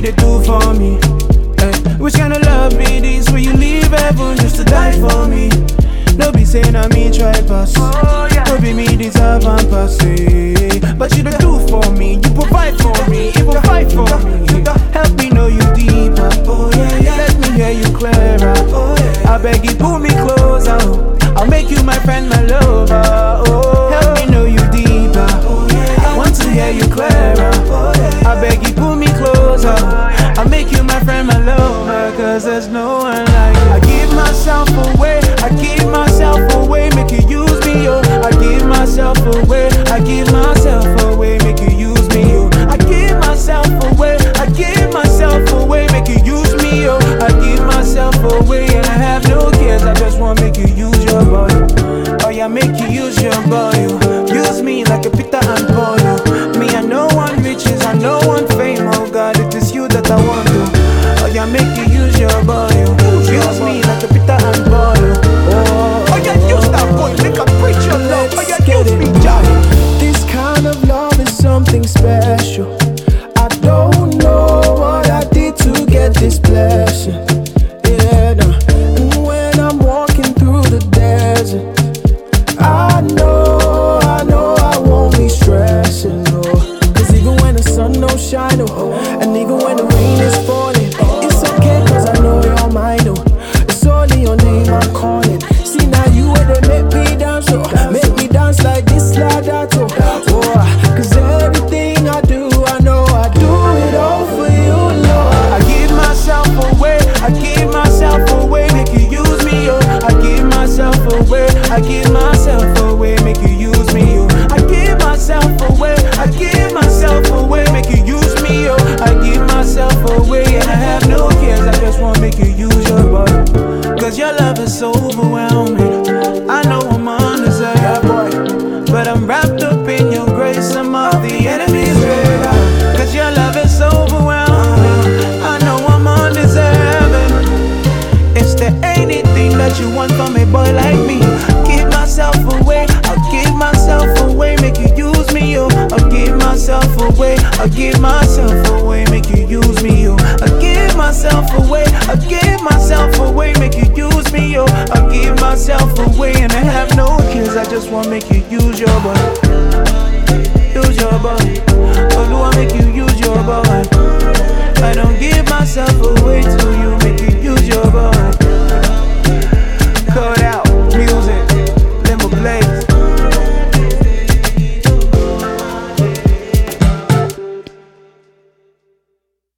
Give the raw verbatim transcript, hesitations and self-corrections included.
they do for me? Eh, which kind of love be this where you leave heaven just to die for me? No be saying I me try pass, no be me deserve and pass, eh. But you they do for me, you provide for me, even fight for me. Help me know you deeper, oh yeah, yeah. Let me hear you clearer, oh yeah. I beg you pull me closer, I'll make you my friend, my lover, oh. Help me know you deeper, oh yeah. I want to hear you clearer, oh yeah. I beg you pull me closer, I'll make you my friend, my lover. Cause there's no one like you. I give myself away, I give myself away, make you use me, yo. I give myself away, I give myself away, make you use me, yo. I give myself away, I give myself away, make you use me, yo. I give myself away and I have no cares, I just wanna make you use your body. Oh yeah, make you use your body, yo. Use me like a Peter and Paul, yo. Me I no want riches, I no want fame, oh God, it is you that I want, yo. Oh yeah, make you use your body, yo. Use me like a Peter and Paul, yo. Oh, oh yeah, use that boy, make a preach your love. Oh yeah, use me, Johnny. This kind of love is something special. I don't know what I did to get this blessing. Yeah, no. And when I'm walking through the desert, I know, I know I won't be stressing, no. Cause even when the sun don't shine, oh, and even when the rain is falling, it's okay cause I know you're mine, oh. It's only your name I'm calling. See now you where they make me dance, oh. Make me dance like this, like that, oh. Oh, cause everything I do, I know I do it all for you, Lord. I give myself away, I give myself away, make you use me, yo. I give myself away, I give myself away, make you use me, yo. I give myself away, I give myself away, make you use me, yo. I give myself away and I have no cares, I just wanna make you use your body. Cause your love is so overwhelming, I know I'm undeserved, yeah, boy. But I'm wrapped up in your grace, I'm off the enemy's radar. Cause your love is so overwhelming, I know I'm undeserving. Is there anything that you want from a boy like me? Give myself away, I'll give myself away, make you use me, yo. I'll give myself away, I'll give myself away, make you use me, yo. I'll give myself away, I'll give myself away, make you use me, yo. I'll give myself away and I have no cares, I just wanna make you use your body. Use your body, oh, do I make you use your body? I don't give myself away to you.